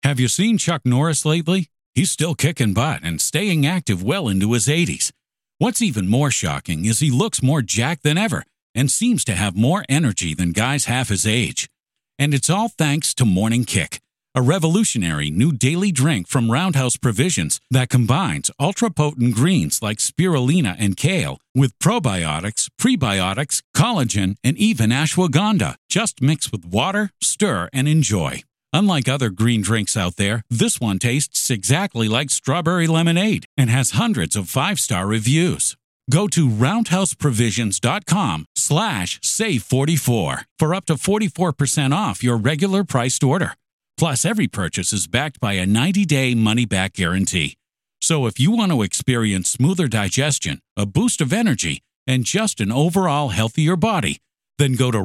Have you seen Chuck Norris lately? He's still kicking butt and staying active well into his 80s. What's even more shocking is he looks more jacked than ever and seems to have more energy than guys half his age. And it's all thanks to Morning Kick, a revolutionary new daily drink from Roundhouse Provisions that combines ultra-potent greens like spirulina and kale with probiotics, prebiotics, collagen, and even ashwagandha. Just mix with water, stir, and enjoy. Unlike other green drinks out there, this one tastes exactly like strawberry lemonade and has hundreds of 5-star reviews. Go to roundhouseprovisions.com/save44 for up to 44% off your regular priced order. Plus, every purchase is backed by a 90-day money-back guarantee. So if you want to experience smoother digestion, a boost of energy, and just an overall healthier body, then go to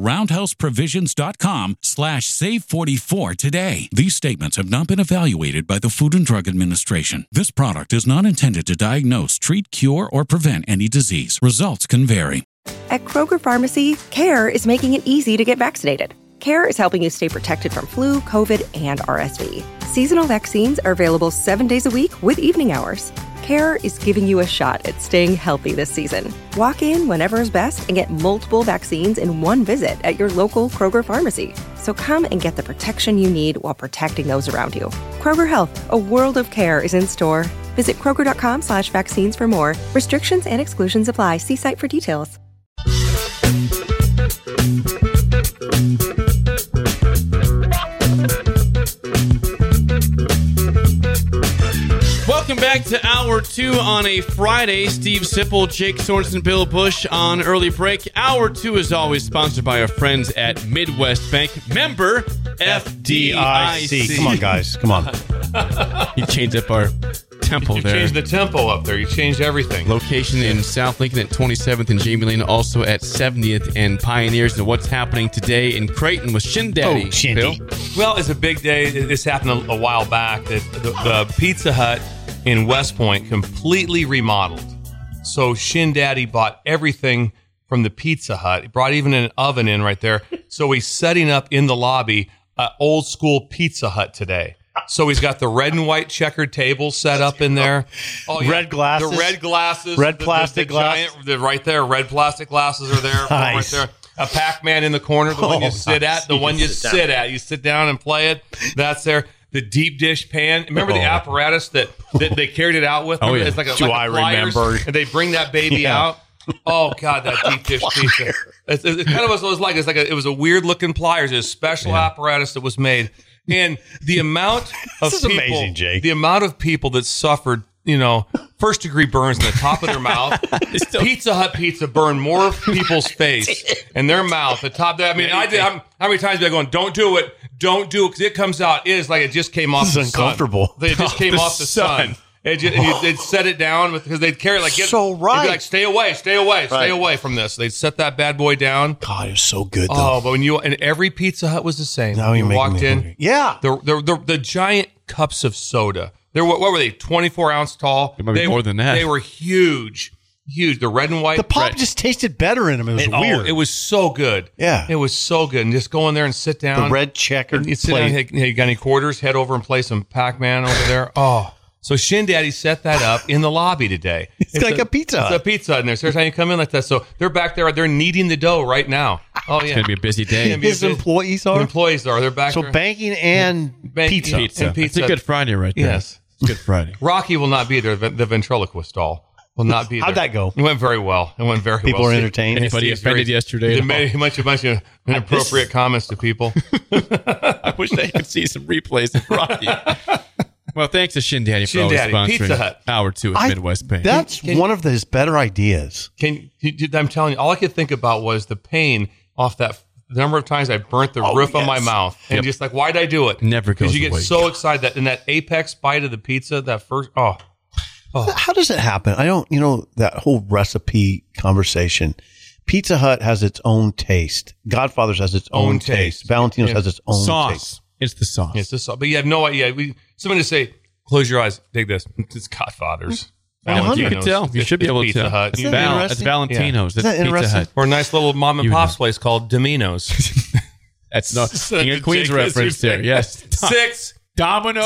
roundhouseprovisions.com/save44 today. These statements have not been evaluated by the Food and Drug Administration. This product is not intended to diagnose, treat, cure, or prevent any disease. Results can vary. At Kroger Pharmacy, CARE is making it easy to get vaccinated. CARE is helping you stay protected from flu, COVID, and RSV. Seasonal vaccines are available 7 days a week with evening hours. CARE is giving you a shot at staying healthy this season. Walk in whenever is best and get multiple vaccines in one visit at your local Kroger pharmacy. So come and get the protection you need while protecting those around you. Kroger Health, a world of care is in store. Visit Kroger.com/vaccines for more. Restrictions and exclusions apply. See site for details. Welcome back to Hour 2 on a Friday. Steve Sipple, Jake Sorensen, Bill Bush on early break. Hour 2 is always sponsored by our friends at Midwest Bank. Member FDIC. Come on, guys. Come on. You changed up our tempo you there. You changed the tempo up there. You changed everything. Location in South Lincoln at 27th and Jamie Lane, also at 70th and Pioneers. And what's happening today in Creighton with Shin Daddy. Oh, Shindy. Bill? Well, it's a big day. This happened a while back. That the Pizza Hut in West Point completely remodeled. So Shin Daddy bought everything from the Pizza Hut. He brought even an oven in right there. So he's setting up in the lobby old school Pizza Hut today. So he's got the red and white checkered table set up in there. Oh, yeah. Red glasses. The red glasses. Red plastic glasses. Right there. Red plastic glasses are there. Nice. Right there. A Pac-Man in the corner, the one you sit at. The one you sit at. You sit down and play it. That's there. The deep dish pan. Remember the apparatus that they carried it out with? Remember? It's like a I pliers, remember? And they bring that baby out. Oh God, that deep dish pizza. It's kind of what it was like. It was a weird looking pliers. It was a special apparatus that was made. And the amount of This is people, amazing, Jake. the amount of people that suffered, first degree burns in the top of their mouth. Pizza Hut pizza burned more people's face and their mouth. The top. I mean, how many times have I going? Don't do it. Don't do it because it comes out. It is like it just came off. This is the uncomfortable. Sun. It just came off the sun. They'd set it down because they'd carry it like so right. They'd be like stay away from this. They'd set that bad boy down. God, it was so good though. Oh, but and every Pizza Hut was the same. Now you walked in. Hungry. Yeah, the giant cups of soda. What were they? 24 ounce tall. It might be more than that. They were huge. The red and white. the pop just tasted better in them. It was weird. It was so good. Yeah, it was so good. And just go in there and sit down. The red checkered You sit down. Hey, you got any quarters? Head over and play some Pac-Man over there. Oh. So Shin Daddy set that up in the lobby today. It's like a Pizza Hut. It's a Pizza Hut in there. So every time you come in like that. So they're back there. They're kneading the dough right now. Oh, yeah. It's going to be a busy day. His employees are? The employees are. They're back So there. banking and pizza. And pizza. It's a Good Friday right there. Yes. It's Good Friday. Rocky will not be there. The ventriloquist doll will not be there. How'd that go? It went very well. People well. are entertained. Anybody Steve's offended yesterday? He made a bunch of inappropriate comments to people. I wish I could see some replays of Rocky. Well, thanks to Shin Daddy for always sponsoring Pizza Hut. Hour 2 at Midwest Bank. That's one of his better ideas. I'm telling you, all I could think about was the pain off that. The number of times I burnt the roof of my mouth, and just like, why did I do it? Never goes because you get away. so excited that in that apex bite of the pizza, that first How does it happen? I don't, that whole recipe conversation. Pizza Hut has its own taste. Godfather's has its own taste. Valentino's has its own sauce. taste. It's the sauce. It's the sauce. But you have no idea. Someone just say, close your eyes, take this. It's Godfather's. You can tell. You should be able to Pizza tell. Hut. It's, Isn't that it's interesting? Valentino's. Yeah. That's Isn't that Pizza interesting? Hut. Or a nice little mom and pop's place called Domino's. That's not King of Queens Jake, reference there. Yes. $6 Domino's.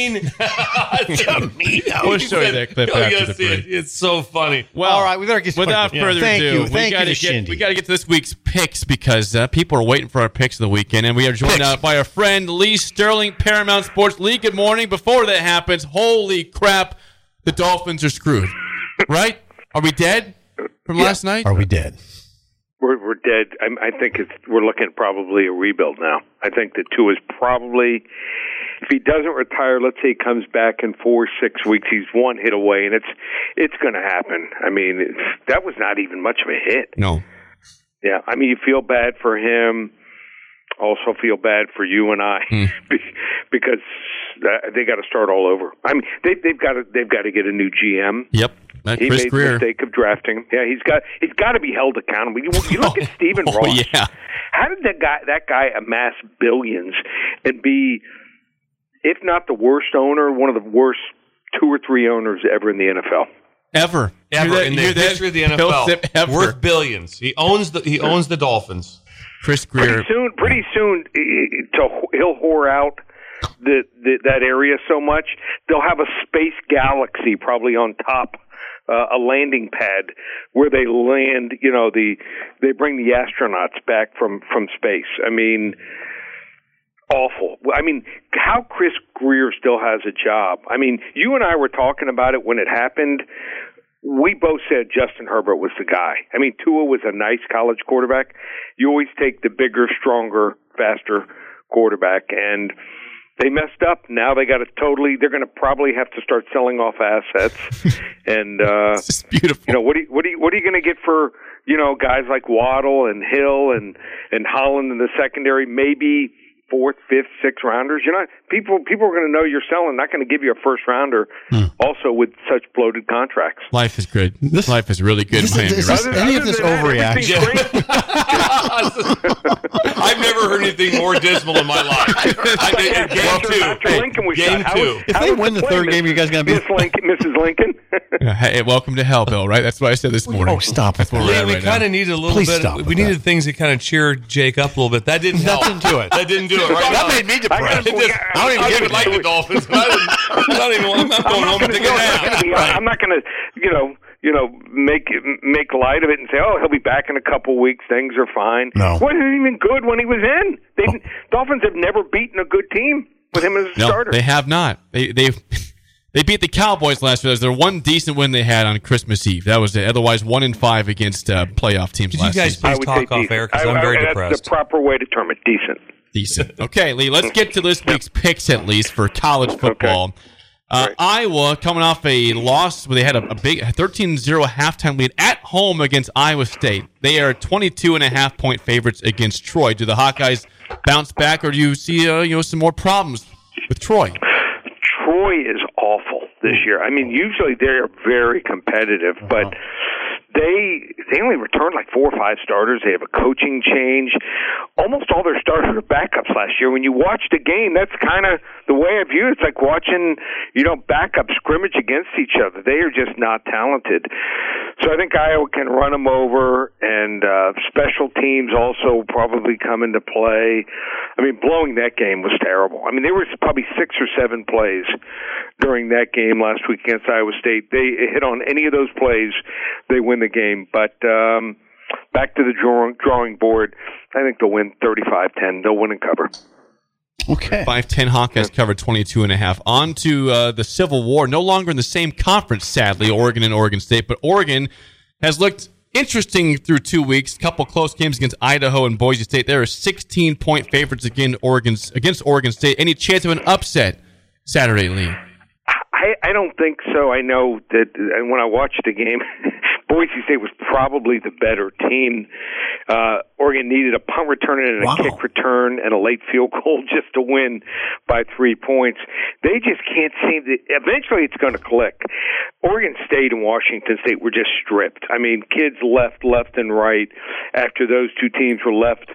We'll show you that clip after the break. It's so funny. Well, all right, we better get without further ado, Thank you to Shindy. we got to get to this week's picks because people are waiting for our picks of the weekend, and we are joined by our friend Lee Sterling, Paramount Sports. Lee, good morning. Before that happens, holy crap, the Dolphins are screwed. Right? Are we dead from last night? Are we dead? We're dead. I think we're looking at probably a rebuild now. I think that Tua is probably, if he doesn't retire, let's say he comes back in 4-6 weeks, he's one hit away, and it's going to happen. I mean, that was not even much of a hit. No. Yeah, I mean, you feel bad for him. Also feel bad for you and I because they got to start all over. I mean, they've got to get a new GM. Yep. He Chris made Greer. the mistake of drafting him. Yeah, he's got to be held accountable. You look at Stephen Ross. Oh, yeah. How did that guy amass billions and be, if not the worst owner, one of the worst 2 or 3 owners ever in the NFL? Ever in the history of the NFL, worth billions. He owns the Dolphins. Chris Greer. Pretty soon, he'll whore out that area so much they'll have a space galaxy probably on top. A landing pad where they land, they bring the astronauts back from space. I mean, awful. I mean, how Chris Greer still has a job. I mean, you and I were talking about it when it happened. We both said Justin Herbert was the guy. I mean, Tua was a nice college quarterback. You always take the bigger, stronger, faster quarterback, and they messed up. Now they're going to probably have to start selling off assets. And, it's just beautiful. What are you going to get for, guys like Waddle and Hill and Holland in the secondary, maybe 4th, 5th, 6th rounders? People are going to know you're selling, not going to give you a first rounder also with such bloated contracts. Life is good. Life is really good in Miami. Any of this overreaction? I've never heard anything more dismal in my life. Game two. If they win the third game, you guys going to be Mrs. Lincoln? Hey, welcome to hell, Bill, right? That's what I said this morning. Oh, stop. That's where we're at We right kind now. of needed a little Please bit. stop with We needed things that kind of cheer Jake up a little bit. That didn't help. That didn't do it. That didn't do it. Right That now. made me depressed. I don't even like the Dolphins. I'm going home and take a nap. I'm not going to, make light of it and say, oh, he'll be back in a couple weeks. Things are fine. No. Wasn't even good when he was in. Dolphins have never beaten a good team with him as a starter. They have not. They beat the Cowboys last year. That was their one decent win they had on Christmas Eve. That was it. Otherwise, 1-5 against playoff teams Could last you guys season. please talk off air because I'm very depressed. That's the proper way to term it. Decent. Okay, Lee, let's get to this week's picks at least for college football. Right. Iowa coming off a loss where they had a big 13-0 halftime lead at home against Iowa State. They are 22.5-point favorites against Troy. Do the Hawkeyes bounce back, or do you see some more problems with Troy? Troy is awful this year. I mean, usually they're very competitive, but they only returned like 4 or 5 starters. They have a coaching change. Almost all their starters are backups last year. When you watch the game, that's kind of the way I view it. It's like watching, backup scrimmage against each other. They are just not talented. So I think Iowa can run them over, and special teams also probably come into play. I mean, blowing that game was terrible. I mean, there was probably 6 or 7 plays during that game last week against Iowa State. They hit on any of those plays, they win the game. But back to the drawing board, I think they'll win 35-10. They'll win and cover. Okay. 5-10 Hawkeyes covered 22.5. On to the Civil War. No longer in the same conference, sadly, Oregon and Oregon State. But Oregon has looked interesting through 2 weeks. A couple close games against Idaho and Boise State. There are 16-point favorites against Oregon State. Any chance of an upset Saturday, Lee? I don't think so. I know that when I watched the game, Boise State was probably the better team. Oregon needed a punt return and a kick return and a late field goal just to win by 3 points. They just can't seem to. Eventually, it's going to click. Oregon State and Washington State were just stripped. I mean, kids left and right after those two teams were left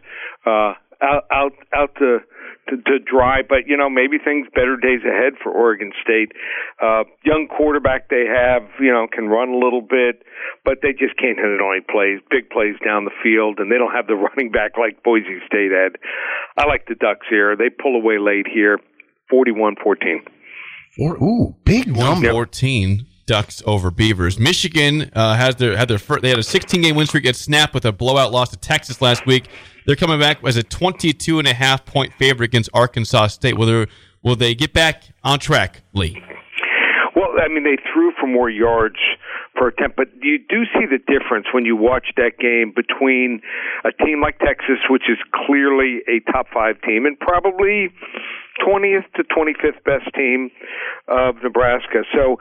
out to dry, but maybe better days ahead for Oregon State. Young quarterback they have, can run a little bit, but they just can't hit it on any big plays down the field, and they don't have the running back like Boise State had. I like the Ducks here. They pull away late here. 41-14. Ooh, big number. 14 Ducks over Beavers. Michigan had their first, they had a 16-game win streak get snapped with a blowout loss to Texas last week. They're coming back as a 22.5-point favorite against Arkansas State. Will they get back on track, Lee? Well, I mean, they threw for more yards per attempt, but you do see the difference when you watch that game between a team like Texas, which is clearly a top 5 team, and probably 20th to 25th best team of Nebraska. So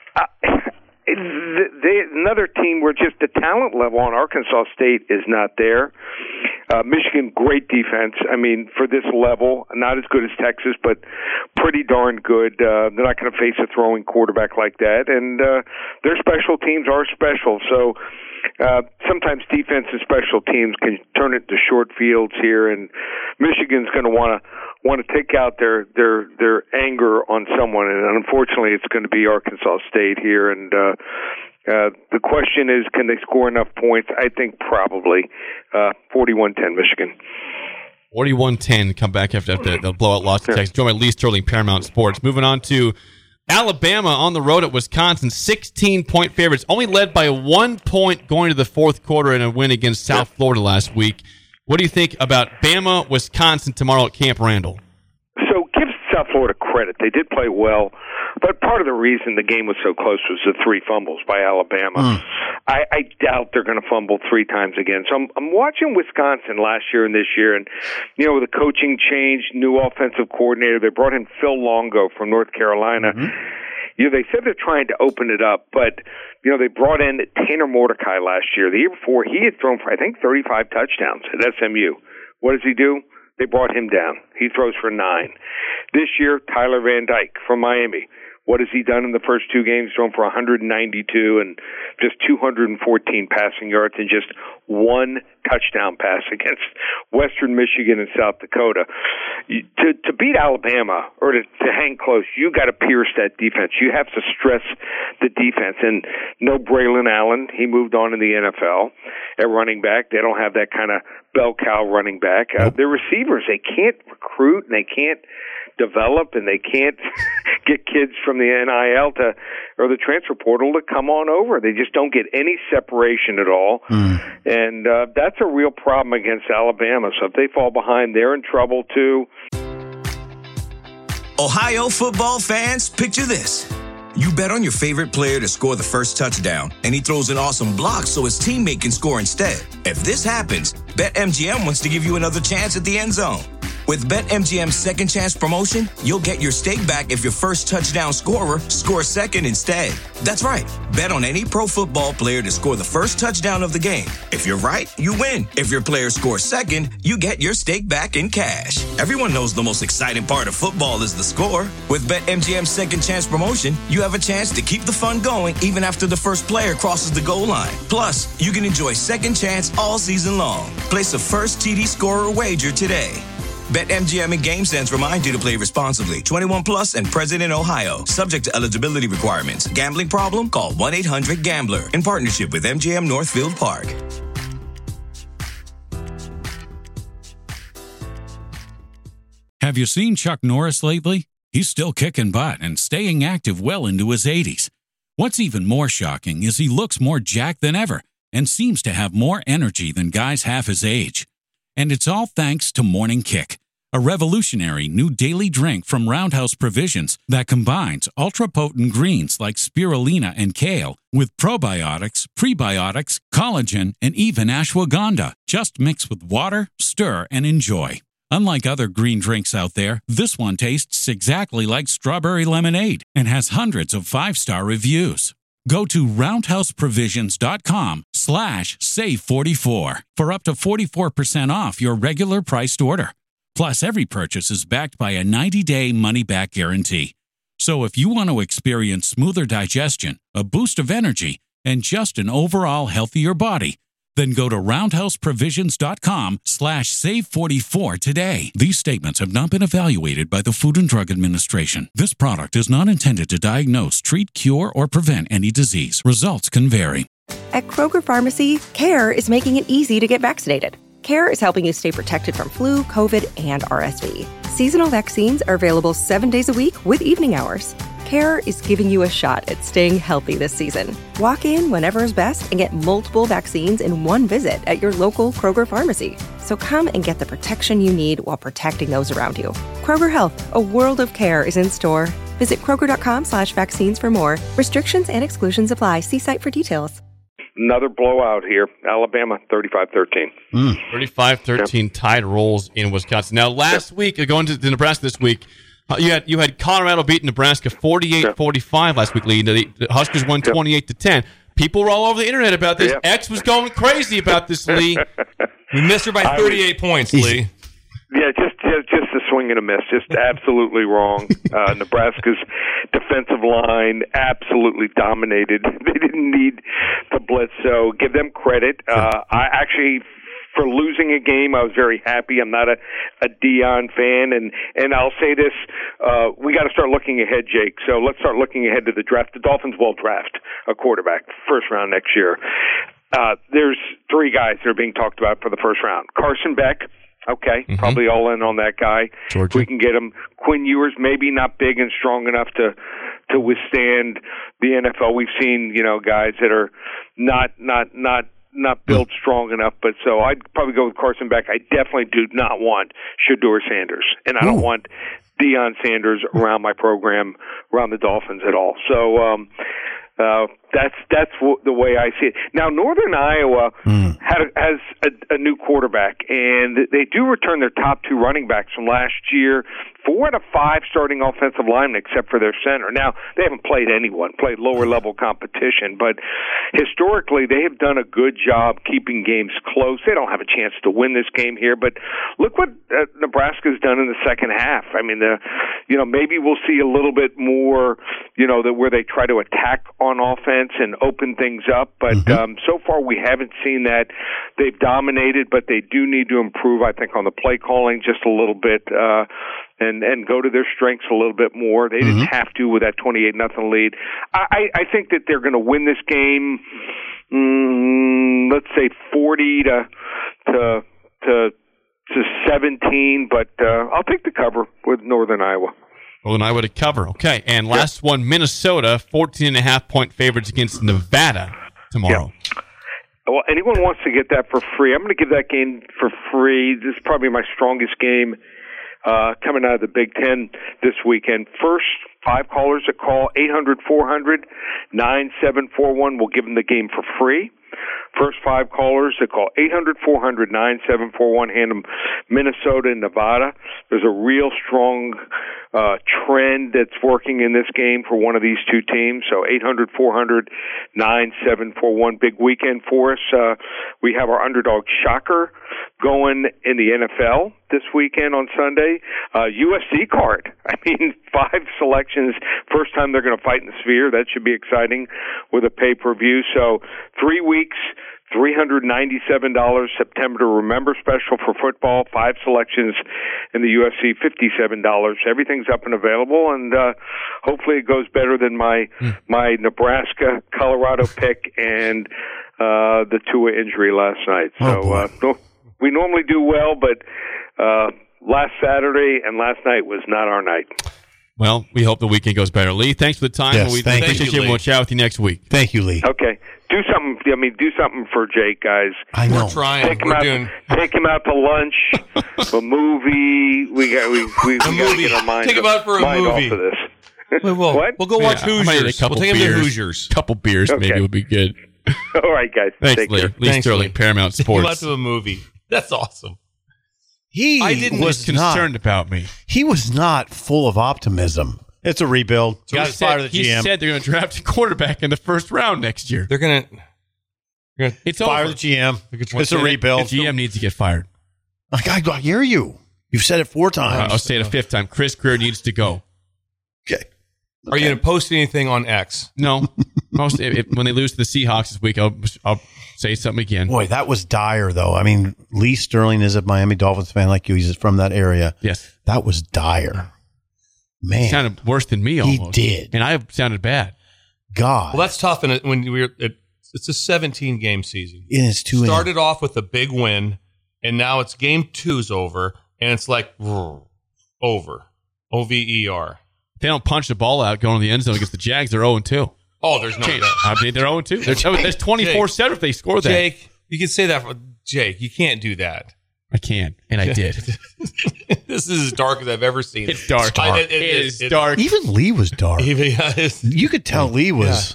another team where just the talent level on Arkansas State is not there. Michigan, great defense. I mean, for this level, not as good as Texas, but pretty darn good. They're not going to face a throwing quarterback like that. And their special teams are special. So sometimes defense and special teams can turn it to short fields here, and Michigan's going to want to take out their anger on someone, and unfortunately it's going to be Arkansas State here. And the question is, can they score enough points? I think probably 41-10 Michigan. 41-10, come back after the blowout loss to Texas. Joined by Lee Sterling, Paramount Sports. Moving on to Alabama on the road at Wisconsin, 16-point favorites, only led by 1 point going to the fourth quarter in a win against South Florida last week. What do you think about Bama, Wisconsin tomorrow at Camp Randall? So give South Florida credit. They did play well, but part of the reason the game was so close was the 3 fumbles by Alabama. I doubt they're going to fumble 3 times again. So I'm watching Wisconsin last year and this year, and, you know, the coaching change, new offensive coordinator. They brought in Phil Longo from North Carolina. You know, they said they're trying to open it up, but, you know, they brought in Tanner Mordecai last year. The year before, he had thrown for, I think, 35 touchdowns at SMU. What does he do? They brought him down. He throws for 9. This year, Tyler Van Dyke from Miami. What has he done in the first 2 games? Thrown for 192 and just 214 passing yards and just 1 touchdown pass against Western Michigan and South Dakota. To beat Alabama or to hang close, you got to pierce that defense. You have to stress the defense. And no Braylon Allen. He moved on in the NFL at running back. They don't have that kind of bell cow running back. Their receivers, they can't recruit and they can't develop, and they can't get kids from the NIL or the transfer portal to come on over. They just don't get any separation at all. And that's a real problem against Alabama. So if they fall behind, they're in trouble too. Ohio football fans, picture this. You bet on your favorite player to score the first touchdown, and he throws an awesome block so his teammate can score instead. If this happens, BetMGM wants to give you another chance at the end zone. With BetMGM's second chance promotion, you'll get your stake back if your first touchdown scorer scores second instead. That's right. Bet on any pro football player to score the first touchdown of the game. If you're right, you win. If your player scores second, you get your stake back in cash. Everyone knows the most exciting part of football is the score. With BetMGM's second chance promotion, you have a chance to keep the fun going even after the first player crosses the goal line. Plus, you can enjoy second chance all season long. Place a first TD scorer wager today. BetMGM and GameSense remind you to play responsibly. 21 plus and present in Ohio. Subject to eligibility requirements. Gambling problem? Call 1-800-GAMBLER. In partnership with MGM Northfield Park. Have you seen Chuck Norris lately? He's still kicking butt and staying active well into his 80s. What's even more shocking is he looks more jacked than ever and seems to have more energy than guys half his age. And it's all thanks to Morning Kick, a revolutionary new daily drink from Roundhouse Provisions that combines ultra-potent greens like spirulina and kale with probiotics, prebiotics, collagen, and even ashwagandha. Just mix with water, stir, and enjoy. Unlike other green drinks out there, this one tastes exactly like strawberry lemonade and has hundreds of 5-star reviews. Go to roundhouseprovisions.com/save44 for up to 44% off your regular priced order. Plus, every purchase is backed by a 90-day money-back guarantee. So if you want to experience smoother digestion, a boost of energy, and just an overall healthier body, then go to roundhouseprovisions.com/save44 today. These statements have not been evaluated by the Food and Drug Administration. This product is not intended to diagnose, treat, cure, or prevent any disease. Results can vary. At Kroger Pharmacy, CARE is making it easy to get vaccinated. CARE is helping you stay protected from flu, COVID, and RSV. Seasonal vaccines are available 7 days a week with evening hours. CARE is giving you a shot at staying healthy this season. Walk in whenever is best and get multiple vaccines in one visit at your local Kroger pharmacy. So come and get the protection you need while protecting those around you. Kroger Health, a world of care is in store. Visit Kroger.com/vaccines for more. Restrictions and exclusions apply. See site for details. Another blowout here. Alabama, 35-13. 35-13 Tide rolls in Wisconsin. Now, last week, going to Nebraska this week, you had Colorado beating Nebraska 48-45 last week, Lee. The Huskers won 28-10. People were all over the internet about this. X was going crazy about this, Lee. We missed her by 38 points, Lee. Yeah, just a swing and a miss. Just absolutely wrong. Nebraska's defensive line absolutely dominated. They didn't need to blitz, so give them credit. I actually, for losing a game, I was very happy. I'm not a Deion fan, and I'll say this: we got to start looking ahead, Jake. So let's start looking ahead to the draft. The Dolphins will draft a quarterback first round next year. There's 3 guys that are being talked about for the first round. Carson Beck. Okay, probably all in on that guy. Georgia. We can get him. Quinn Ewers, maybe not big and strong enough to withstand the NFL. We've seen, guys that are not built strong enough. But so I'd probably go with Carson Beck. I definitely do not want Shedeur Sanders, and I don't want Deion Sanders around my program, around the Dolphins at all. So that's the way I see it. Now, Northern Iowa has a new quarterback, and they do return their top 2 running backs from last year. 4 out of 5 starting offensive linemen, except for their center. Now, they haven't played lower-level competition, but historically, they have done a good job keeping games close. They don't have a chance to win this game here, but look what Nebraska's done in the second half. I mean, maybe we'll see a little bit more, where they try to attack on offense and open things up, but so far we haven't seen that. They've dominated, but they do need to improve, I think, on the play calling just a little bit, and go to their strengths a little bit more. They didn't have to with that 28-0 lead. I think that they're going to win this game, let's say 40 to 17, but I'll take the cover with Northern Iowa. Northern Iowa to cover. Okay, and last one, Minnesota, 14.5-point favorites against Nevada tomorrow. Yeah. Well, anyone wants to get that for free, I'm going to give that game for free. This is probably my strongest game coming out of the Big Ten this weekend. First 5 callers that call 800-400-9741 will give them the game for free. First 5 callers that call 800-400-9741 hand them Minnesota and Nevada. There's a real strong trend that's working in this game for one of these 2 teams. So 800-400-9741, big weekend for us. We have our underdog Shocker going in the NFL this weekend on Sunday. USC card. I mean, 5 selections. First time they're going to fight in the Sphere. That should be exciting with a pay-per-view. So 3 weeks, $397 September to Remember special for football, 5 selections in the UFC, $57. Everything's up and available, and hopefully it goes better than my Nebraska Colorado pick and the Tua injury last night. So we normally do well, but last Saturday and last night was not our night. Well, we hope the weekend goes better. Lee, thanks for the time. Yes, we thank appreciate you. We'll chat with you next week. Thank you, Lee. Okay. Do something. Do something for Jake, guys. I know. We're trying. Take him out to lunch, a movie. We got to get our mind. Take him out for a movie. Off of this. We'll go watch Hoosiers. We'll take him to Hoosiers. Couple beers, Okay. maybe would be good. All right, guys. Thanks, Take Lee. care. Lee Sterling, Paramount Take him out Sports. to a movie. That's awesome. I was concerned about me. He was not full of optimism. It's a rebuild. So he said they're going to draft a quarterback in the first round next year. They're going to It's Fire over. the GM. It's a rebuild. The GM needs to get fired. I hear you. You've said it 4 times. I'll say it a 5th time. Chris Greer needs to go. Okay. Are you going to post anything on X? No. When they lose to the Seahawks this week, I'll say something again. Boy, that was dire, though. I mean, Lee Sterling is a Miami Dolphins fan like you. He's from that area. Yes. That was dire. Man. He sounded worse than me almost. He did. And I sounded bad. God. Well, that's tough. When it's a 17-game season. It's 2 Started off with a big win And now it's game 2's over, and it's like, over. OVER. If they don't punch the ball out going to the end zone against the Jags, they're 0-2. Oh, there's no doubt. I mean, they're 0-2. There's 24-7 if they score that. Jake, you can say that. Jake, you can't do that. I can, and I did. This is as dark as I've ever seen. It's dark. It is dark. Even Lee was dark. You could tell Lee was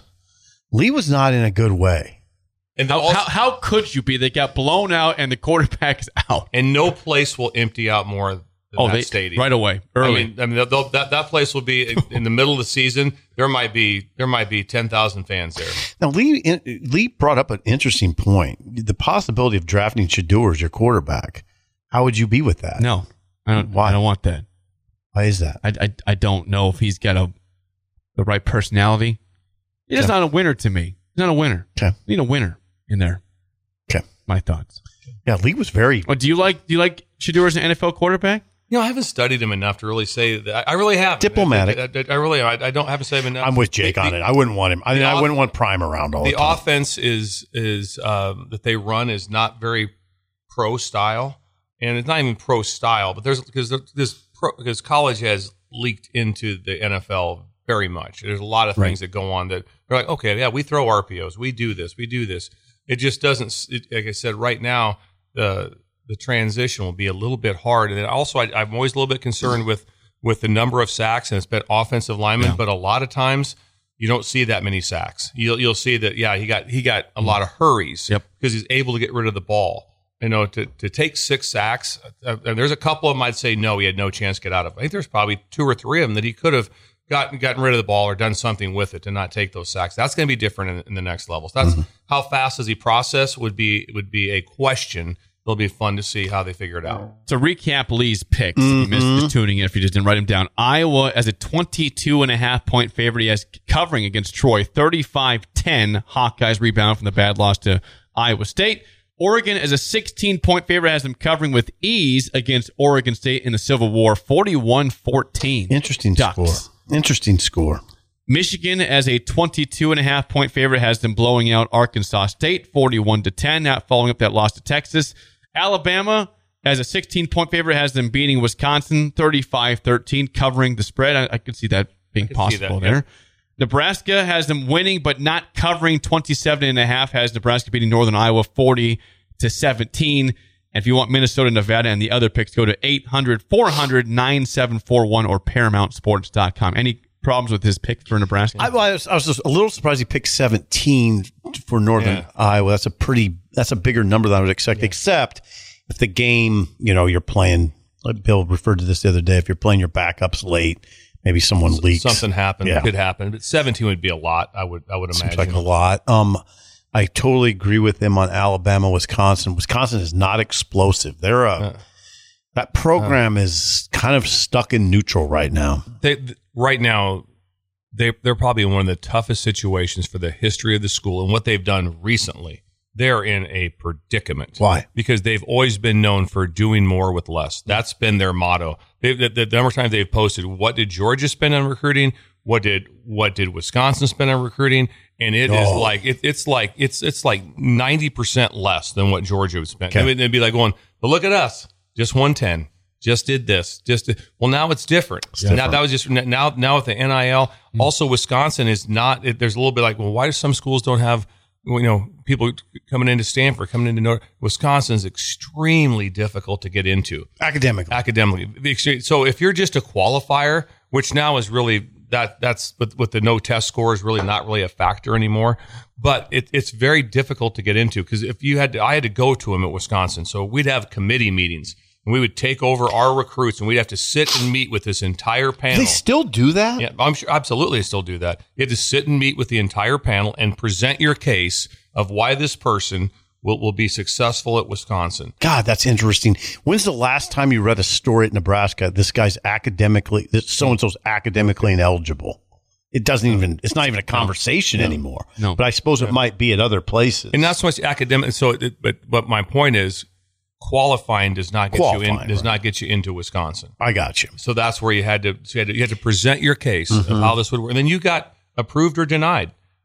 not in a good way. And how could you be? They got blown out, and the quarterback is out. And no place will empty out more than that stadium. Right away, early. I mean that place will be in the middle of the season. There might be 10,000 fans there. Now, Lee brought up an interesting point: the possibility of drafting Shedeur as your quarterback. How would you be with that? No, I don't. Why? I don't want that. Why is that? I don't know if he's got the right personality. He's not a winner to me. He's not a winner. Okay, you need a winner in there. Okay, my thoughts. Yeah, Lee was very. Well, do you like Shedeur as an NFL quarterback? I haven't studied him enough to really say that. I really haven't. Diplomatic. I really am. I don't have to say him enough. I'm with Jake on it. I wouldn't want him. I wouldn't want Prime around all the time. The offense is that they run is not very pro style, and it's not even pro style. But because college has leaked into the NFL very much. There's a lot of things that go on that they're like, okay, yeah, we throw RPOs, we do this. It just doesn't. Like I said, right now the transition will be a little bit hard. And then also, I'm always a little bit concerned with the number of sacks, and it's been offensive linemen, but a lot of times you don't see that many sacks. You'll see that, he got a lot of hurries because he's able to get rid of the ball. To take 6 sacks, and there's a couple of them I'd say, no, he had no chance to get out of. I think there's probably 2 or 3 of them that he could have gotten rid of the ball or done something with it to not take those sacks. That's going to be different in the next levels. That's how fast does he process would be a question. It'll be fun to see how they figure it out. To recap Lee's picks, you missed just tuning in if you just didn't write them down. Iowa as a 22.5-point favorite. He has covering against Troy. 35-10. Hawkeyes rebound from the bad loss to Iowa State. Oregon as a 16-point favorite has them covering with ease against Oregon State in the Civil War. 41-14. Interesting score. Michigan as a 22.5-point favorite has them blowing out Arkansas State 41-10, not following up that loss to Texas. Alabama as a 16-point favorite has them beating Wisconsin 35-13, covering the spread. I could see that being possible there. Nebraska has them winning but not covering 27.5, has Nebraska beating Northern Iowa 40-17. And if you want Minnesota, Nevada, and the other picks, go to 800-400-9741 or ParamountSports.com. Any problems with his pick for Nebraska? I was just a little surprised he picked 17 for Northern Iowa. That's a bigger number than I would expect, except if the game, you're playing, Bill referred to this the other day, if you're playing your backups late, maybe someone leaks. Something happened. It could happen. But 17 would be a lot, I would imagine. Seems like a lot. I totally agree with him on Alabama, Wisconsin. Wisconsin is not explosive. That program is kind of stuck in neutral right now. They're probably in one of the toughest situations for the history of the school, and what they've done recently. They're in a predicament. Why? Because they've always been known for doing more with less. That's been their motto. The number of times they've posted, what did Georgia spend on recruiting? What did Wisconsin spend on recruiting? And it is like it's like 90% less than what Georgia would spend. Okay. It'd be like going, but look at us, just 110. Just did this. Well, now it's different. Now that was just now with the NIL. Also, Wisconsin is not. There's a little bit like, well, why do some schools don't have people coming into Stanford, coming into North? Wisconsin is extremely difficult to get into academically. So if you're just a qualifier, which now is really that's with the no test score is really not really a factor anymore. But it's very difficult to get into because if I had to go to them at Wisconsin, so we'd have committee meetings. And we would take over our recruits, and we'd have to sit and meet with this entire panel. They still do that? Yeah, I'm sure. Absolutely, they still do that. You have to sit and meet with the entire panel and present your case of why this person will be successful at Wisconsin. God, that's interesting. When's the last time you read a story at Nebraska? So-and-so's academically ineligible. It's not even a conversation anymore. No. But I suppose it might be at other places. And not so much academic. But my point is, qualifying does not get you into Wisconsin. I got you. So that's where you had to present your case of how this would work, and then you got approved or denied.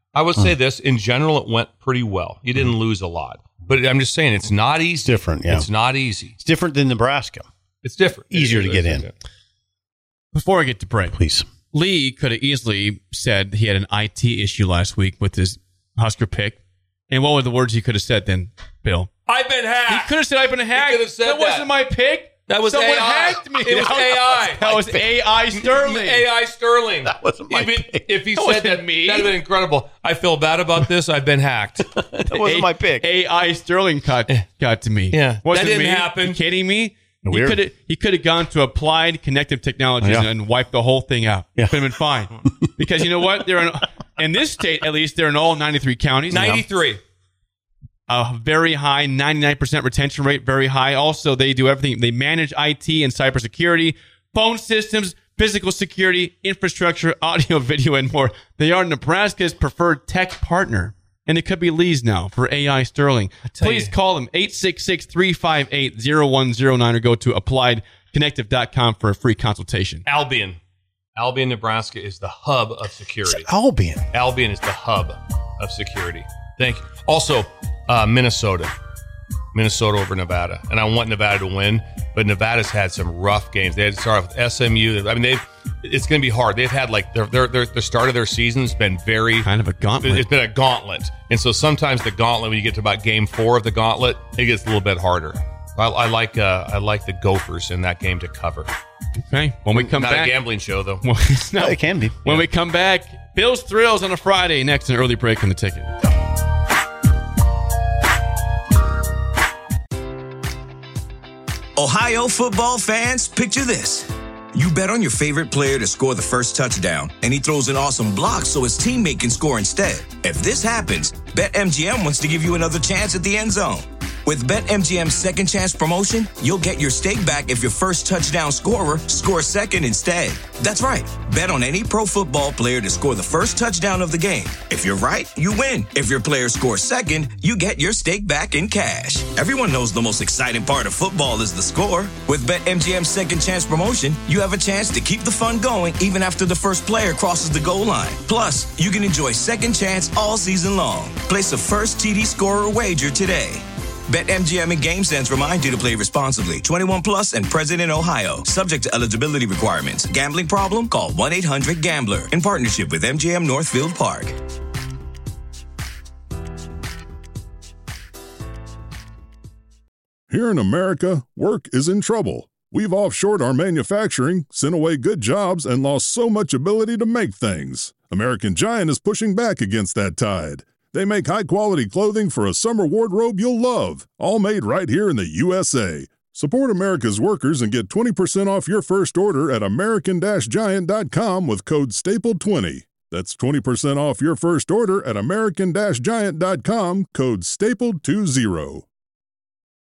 I would say this. In general, it went pretty well. You didn't lose a lot. But I'm just saying, it's not easy. It's different, yeah. It's not easy. It's different than Nebraska. It's different. Easier to get in. Before I get to break, Please. Lee could have easily said he had an IT issue last week with his Husker pick. And what were the words he could have said then, Bill? I've been hacked. He could have said I've been hacked. He could have said that wasn't my pick. That was Someone AI. hacked me. It was AI. That was AI Sterling. AI Sterling. That wasn't my pick. If he That said wasn't that, me. that'd have been incredible. I feel bad about this. I've been hacked. That wasn't my pick. AI Sterling got to me. Yeah. Wasn't That didn't me. happen. You kidding me? Weird. He could have gone to Applied Connective Technologies Yeah. and wiped the whole thing out. Yeah. Could have been fine. Because you know what? They're in this state, at least, they're in all 93 counties. 93. A very high 99% retention rate, very high. Also, they do everything. They manage IT and cybersecurity, phone systems, physical security, infrastructure, audio, video, and more. They are Nebraska's preferred tech partner. And it could be Lee's now for AI Sterling. Please call them 866-358-0109 or go to appliedconnective.com for a free consultation. Albion, Nebraska is the hub of security. Albion. Albion is the hub of security. Thank you. Also, Minnesota over Nevada. And I want Nevada to win, but Nevada's had some rough games. They had to start off with SMU. I mean, it's going to be hard. They've had like the start of their season has been very Kind of a gauntlet. It's been a gauntlet. And so sometimes the gauntlet, when you get to about game 4 of the gauntlet, it gets a little bit harder. I like the Gophers in that game to cover. Okay. When we come Not back. a gambling show, though. No, It can be. When we come back, Bill's Thrills on a Friday. Next, an early break on the ticket. Ohio football fans, picture this. You bet on your favorite player to score the first touchdown, and he throws an awesome block so his teammate can score instead. If this happens, BetMGM wants to give you another chance at the end zone. With BetMGM's second chance promotion, you'll get your stake back if your first touchdown scorer scores second instead. That's right. Bet on any pro football player to score the first touchdown of the game. If you're right, you win. If your player scores second, you get your stake back in cash. Everyone knows the most exciting part of football is the score. With BetMGM's second chance promotion, you have a chance to keep the fun going even after the first player crosses the goal line. Plus, you can enjoy second chance all season long. Place a first TD scorer wager today. BetMGM and GameSense remind you to play responsibly. 21 plus and present in Ohio. Subject to eligibility requirements. Gambling problem? Call 1-800-GAMBLER. In partnership with MGM Northfield Park. Here in America, work is in trouble. We've offshored our manufacturing, sent away good jobs, and lost so much ability to make things. American Giant is pushing back against that tide. They make high-quality clothing for a summer wardrobe you'll love, all made right here in the USA. Support America's workers and get 20% off your first order at American-Giant.com with code STAPLE20. That's 20% off your first order at American-Giant.com, code STAPLE20.